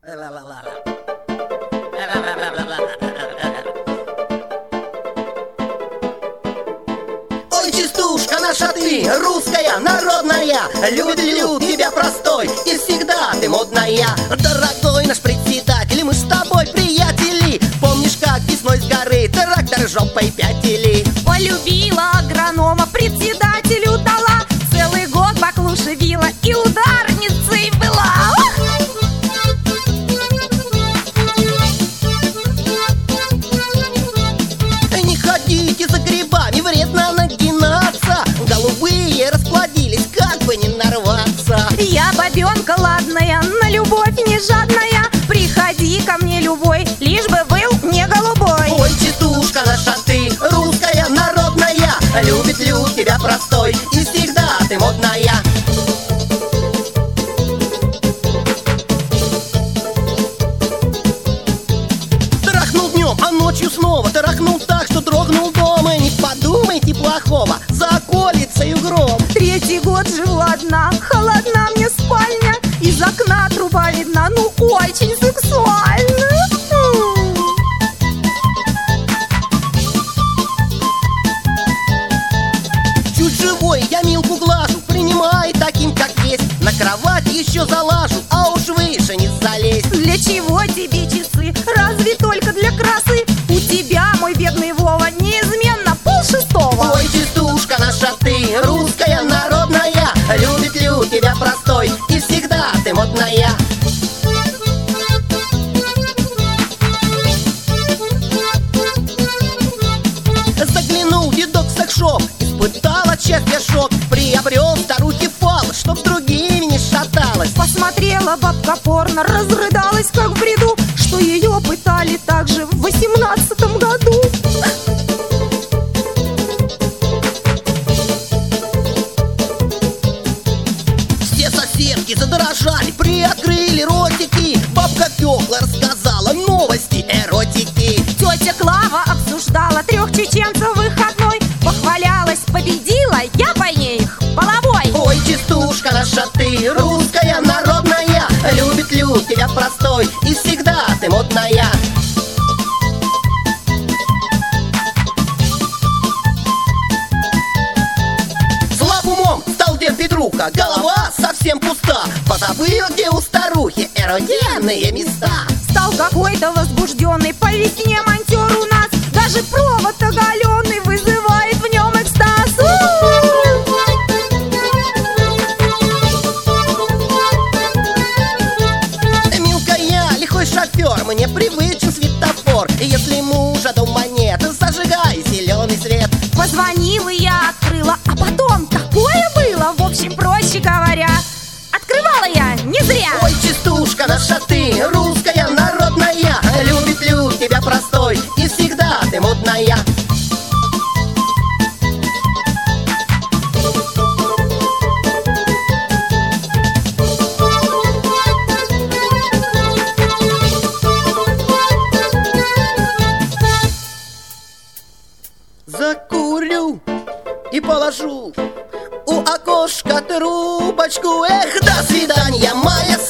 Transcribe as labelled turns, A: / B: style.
A: Ой, частушка наша ты, русская, народная, люблю тебя простой, и всегда ты модная. Дорогой наш председатель, мы с тобой приятели. Помнишь, как весной с горы трактор жопой пятили?
B: Полюбила агронома, председателю дала, целый год баклуши вила и ударницей была.
A: Не ходите за грибами, вредно нагинаться. Голубые расплодились, как бы не нарваться.
B: Я бабенка ладная, на любовь не жадная. Приходи ко мне любой, лишь бы был не голубой.
A: Ой, частушка наша ты, русская, народная, любит тебя простой, и всегда ты модная. Трахнул днем, а ночью снова трахнул так, что дрогнул дом. И не подумайте плохого, за околицею гром.
B: Третий год живу одна, холодна мне спальня, из окна труба видна, ну очень сексуально.
A: Чуть живой я Милку глажу, принимай таким, как есть. На кровать еще залажу, а уж выше не залезть.
B: Для чего тебе часы? Разве только для красы? У тебя, мой бедный Вова, неизменно полшестого.
A: Ой, частушка наша ты, русская, народная, любит тебя простой, и всегда ты модная. Заглянул дедок в секс-шоп, испытал отчасти шок. Приобрел старухе фал, чтоб с другими не шаталась.
B: Посмотрела бабка порно, разрыдалась как в бреду, что ее пытали также в 18-м году.
A: Все соседки задрожали, приоткрыли ротики. Бабка Фёкла рассказала новости эротики.
B: Тетя Клава обсуждала 3 чеченцев выходной, похвалялась, победила, я по ней их половой.
A: Ой, частушка наша ты, русская, народная, любит тебя простой, и всегда ты модная. Слаб умом стал дед Петруха, голова совсем пуста. Позабыл, где у старухи эрогенные места.
B: Стал какой-то возбужденный, по весне монтер у нас, даже провод оголенный вызывает в нем экстаз.
A: Милка, я лихой шофер, мне привычен светофор. Если мужа дома нет, зажигай зеленый свет.
B: Позвонила, я открыла, а потом такое было, в общем, проще говоря, открывала я не зря.
A: Ой, частушка наша ты, русская, народная, любит тебя простой, и всегда ты модная. Закурю и положу у окошка трубочку. Эх, до свидания, моя